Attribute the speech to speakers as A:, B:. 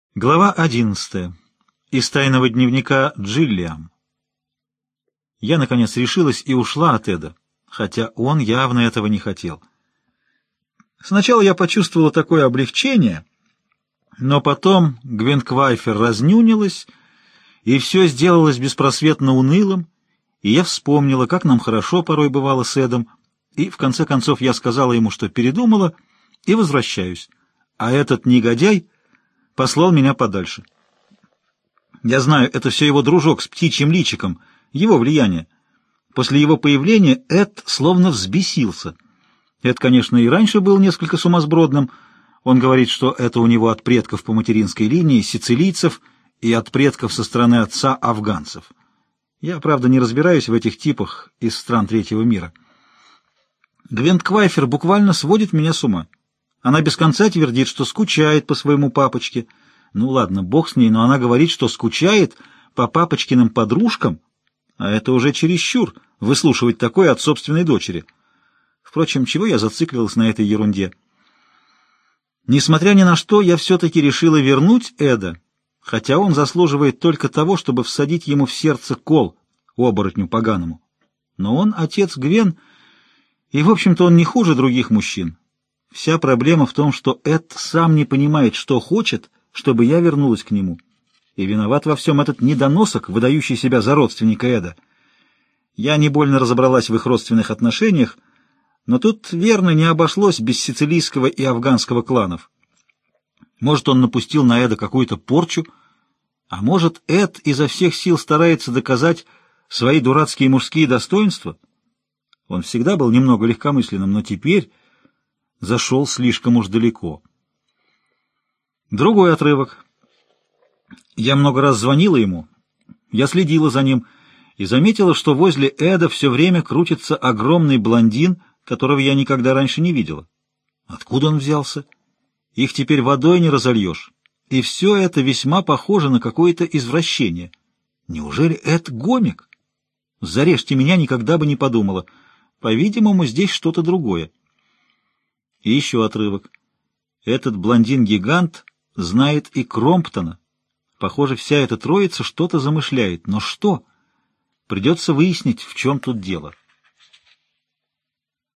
A: Глава 11. Из тайного дневника Джиллиам. Я, наконец, решилась и ушла от Эда, хотя он явно этого не хотел. Сначала я почувствовала такое облегчение, но потом Гвен Квайфер разнюнилась, и все сделалось беспросветно унылым, и я вспомнила, как нам хорошо порой бывало с Эдом, и в конце концов я сказала ему, что передумала, и возвращаюсь. А этот негодяй послал меня подальше. Я знаю, это все его дружок с птичьим личиком, его влияние. После его появления Эд словно взбесился. Эд, конечно, и раньше был несколько сумасбродным. Он говорит, что это у него от предков по материнской линии сицилийцев и от предков со стороны отца афганцев. Я, правда, не разбираюсь в этих типах из стран третьего мира. Гвен Квайфер буквально сводит меня с ума. Она без конца твердит, что скучает по своему папочке. Ну ладно, бог с ней, но она говорит, что скучает по папочкиным подружкам, а это уже чересчур — выслушивать такое от собственной дочери. Впрочем, чего я зациклилась на этой ерунде? Несмотря ни на что, я все-таки решила вернуть Эда, хотя он заслуживает только того, чтобы всадить ему в сердце кол, оборотню поганому. Но он отец Гвен, и, в общем-то, он не хуже других мужчин. Вся проблема в том, что Эд сам не понимает, что хочет, чтобы я вернулась к нему. И виноват во всем этот недоносок, выдающий себя за родственника Эда. Я не больно разобралась в их родственных отношениях, но тут верно не обошлось без сицилийского и афганского кланов. Может, он напустил на Эда какую-то порчу, а может, Эд изо всех сил старается доказать свои дурацкие мужские достоинства. Он всегда был немного легкомысленным, но теперь зашел слишком уж далеко. Другой отрывок. Я много раз звонила ему, я следила за ним и заметила, что возле Эда все время крутится огромный блондин, которого я никогда раньше не видела. Откуда он взялся? Их теперь водой не разольешь. И все это весьма похоже на какое-то извращение. Неужели Эд гомик? Зарежьте меня, никогда бы не подумала. По-видимому, здесь что-то другое. И еще отрывок. Этот блондин-гигант знает и Кромптона. Похоже, вся эта троица что-то замышляет. Но что? Придется выяснить, в чем тут дело.